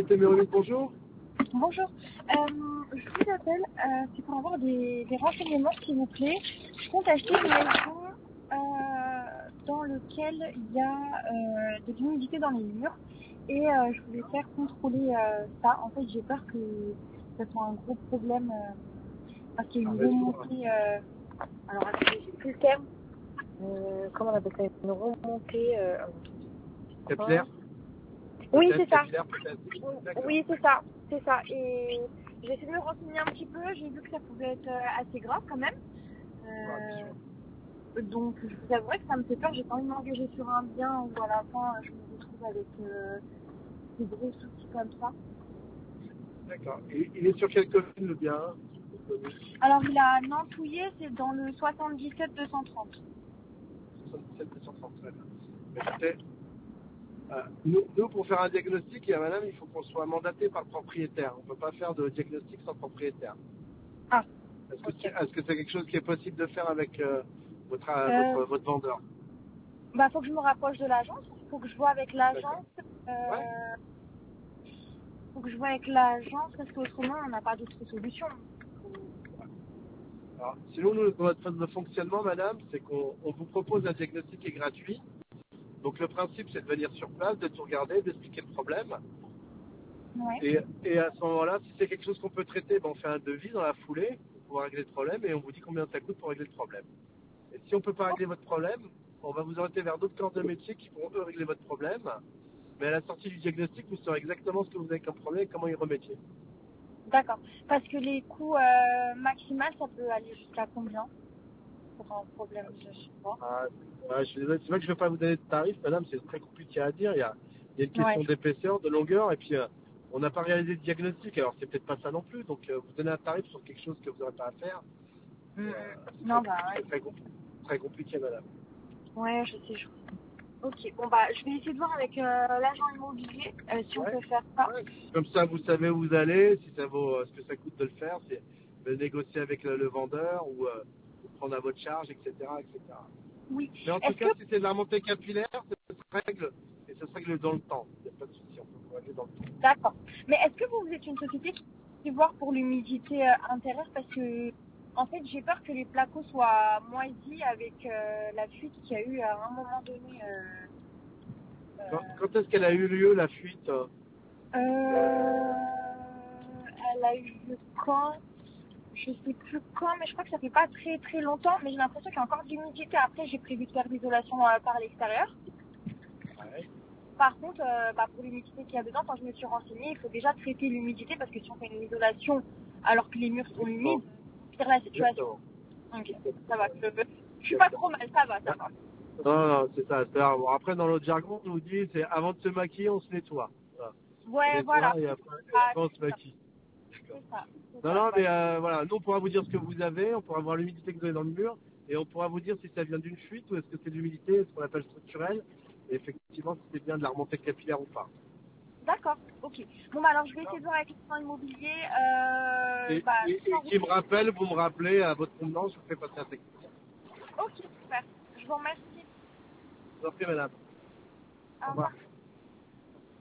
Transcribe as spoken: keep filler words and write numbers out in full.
Société Méroville, bonjour. Bonjour, euh, je vous appelle, euh, c'est pour avoir des, des renseignements s'il vous plaît. Je compte acheter une maison euh, dans laquelle il y a euh, de l'humidité dans les murs et euh, je voulais faire contrôler euh, ça. En fait, j'ai peur que ça soit un gros problème euh, parce qu'il y a une remontée. Euh, alors, attendez, j'ai plus le terme. Euh, comment on appelle ça? Une remontée. Euh, Capillaire. Oui, c'est ça. Capillaire, peut-être. D'accord. Oui, c'est ça, c'est ça. Et j'ai essayé de me renseigner un petit peu, j'ai vu que ça pouvait être euh, assez grave quand même. Euh, donc je vous avouerai que ça me fait peur, j'ai pas envie de m'engager sur un bien où à la fin je me retrouve avec euh, des gros soucis comme ça. D'accord. Et il est sur quelle commune le bien? Alors il a Nantouillé, c'est dans le soixante-dix-sept deux cent trente. soixante-dix-sept deux cent trente. Écoutez, euh, nous, nous, pour faire un diagnostic, et à madame, il faut qu'on soit mandaté par le propriétaire. On ne peut pas faire de diagnostic sans propriétaire. Ah, Est-ce que ok. c'est est-ce que c'est quelque chose qui est possible de faire avec euh, votre, euh, Euh, votre, votre vendeur? bah faut que je me rapproche de l'agence, faut que je vois avec D'accord. l'agence. Ouais. Euh, faut que je vois avec l'agence parce qu'autrement on n'a pas d'autre solution. Alors, sinon, nous, notre mode de fonctionnement, madame, c'est qu'on on vous propose un diagnostic qui est gratuit. Donc le principe, c'est de venir sur place, de tout regarder, d'expliquer le problème. Ouais. Et, et à ce moment-là, si c'est quelque chose qu'on peut traiter, ben, on fait un devis dans la foulée pour pouvoir régler le problème et on vous dit combien ça coûte pour régler le problème. Et si on ne peut pas régler votre problème, on va vous orienter vers d'autres corps de métier qui pourront eux régler votre problème. Mais à la sortie du diagnostic, vous saurez exactement ce que vous avez comme problème et comment y remédier. D'accord. Parce que les coûts euh, maximales, ça peut aller jusqu'à combien pour un problème de support? Ah, ouais, je suis désolé, c'est vrai que je ne vais pas vous donner de tarif, madame, c'est très compliqué à dire. Il y a, il y a une Ouais. question d'épaisseur, de longueur, et puis euh, on n'a pas réalisé de diagnostic, alors c'est peut-être pas ça non plus. Donc euh, vous donnez un tarif sur quelque chose que vous n'aurez pas à faire, Mm, euh, mm. c'est Non, très, bah c'est ouais. très, compli- très compliqué, madame. Ouais, je sais, je Ok, bon bah je vais essayer de voir avec euh, l'agent immobilier euh, si on Ouais. peut faire ça. Ouais. Comme ça, vous savez où vous allez, si ça vaut euh, ce que ça coûte de le faire, c'est de négocier avec le, le vendeur ou euh, de prendre à votre charge, et cetera, et cetera. Oui. Mais en tout Est-ce cas, que... si c'est de la remontée capillaire, ça se règle, et ça se règle dans le temps. Il n'y a pas de souci, on peut vous régler dans le temps. D'accord. Mais est-ce que vous, vous êtes une société qui peut voir pour l'humidité euh, intérieure parce que en fait j'ai peur que les placos soient moisis avec euh, la fuite qu'il y a eu à un moment donné. Euh, Quand, euh, quand est-ce qu'elle a eu lieu, la fuite euh Euh, elle a eu le quand, je sais plus quand, mais je crois que ça fait pas très très longtemps, mais j'ai l'impression qu'il y a encore de l'humidité. Après, j'ai prévu de faire l'isolation euh, par l'extérieur. Ouais. Par contre, euh, bah, pour l'humidité qu'il y a dedans, quand je me suis renseignée, il faut déjà traiter l'humidité parce que si on fait une isolation alors que les murs sont Exactement. humides, pire la situation. Exactement. Ok, ça va. Exactement. Je, je suis pas trop mal, ça va, ça Ah, va. non, non, c'est ça. c'est-à-dire, bon, après, dans l'autre jargon, on nous dit, c'est avant de se maquiller, on se nettoie. Voilà. On Ouais, voilà. nettoie et après, et Ah, après on c'est se ça, maquille. D'accord. c'est ça, c'est Non, ça. non, Bah, mais euh, voilà, nous, on pourra vous dire ce que vous avez, on pourra voir l'humidité que vous avez dans le mur, et on pourra vous dire si ça vient d'une fuite ou est-ce que c'est de l'humidité, ce qu'on appelle structurelle, et effectivement, si c'est bien de la remontée capillaire ou pas. D'accord, ok. Bon, bah alors je vais essayer D'accord. de voir avec le plan immobilier. Euh, Et, bah, et, et sans... qui me rappelle, vous me rappelez à votre convenance, je vous fais passer un technicien. Ok, super. Je vous remercie. Je vous en prie, madame. Au Au revoir. revoir.